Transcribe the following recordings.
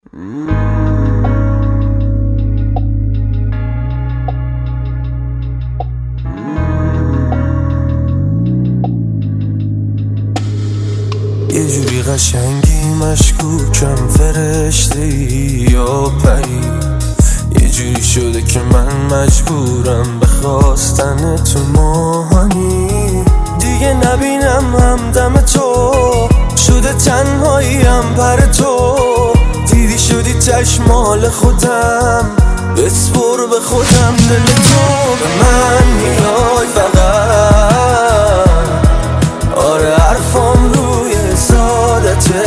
یه جوری قشنگی مشکوکم، فرشته‌ای یا پری. یه جوری شده که من مجبورم به خواستن تو ماهانی. دیگه نبینم همدم تو، شده تنهاییم پر تو. دیدی شدی چشمال خودم، بسپر به خودم دل تو. به من میای فقط، آره حرفام روی سادته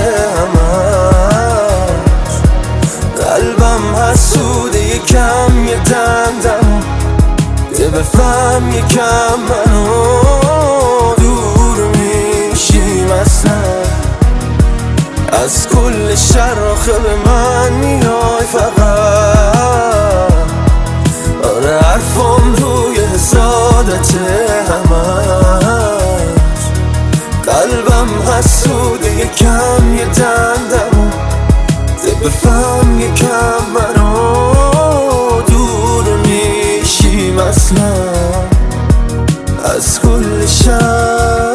همش. قلبم حسوده یکم یه دندم، ده بفهم یکم منو دور میشیم اصلا از کل شر. آخه به من میای فقط، آره حرفام روی سادته همش. قلبم حسوده یکم یه دندم، ده بفهم یکم منو دور میشیم اصلا از کل شر.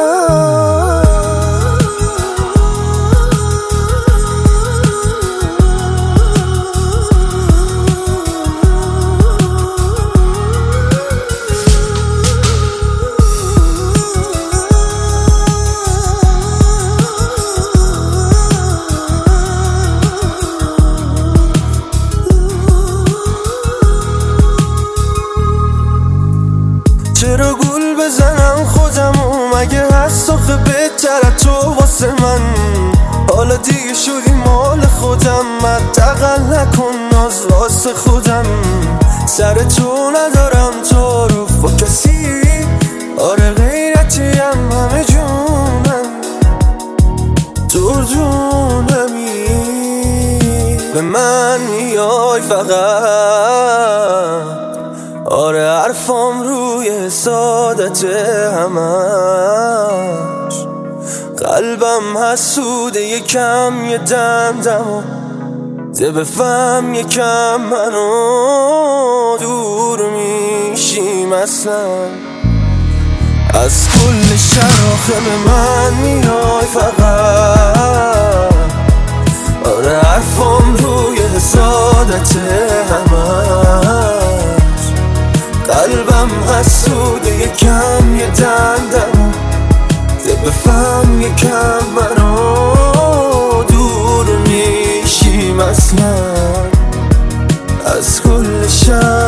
چرا گول بزنم خودمو، مگه هست آخه بهتر تو واسه من؟ حالا دیگه شدی مال خودم، حداقل نکن ناز واسه خودم. سر تو ندارم تعارف با کسی، آره غیرتیم همه جونم، تو جونمی. به من میای فقط، آره حرفام روی سادته همش. قلبم حسوده یکم یه دندم، ده بفهم یکم منو دور میشیم اصلا از کل شر. آخه به من میای فقط، آره حرفام روی سادته همش. قلبم حسوده یکم یه دندم، ده بفهم یکم منو دور میشیم اصلا از کل شر.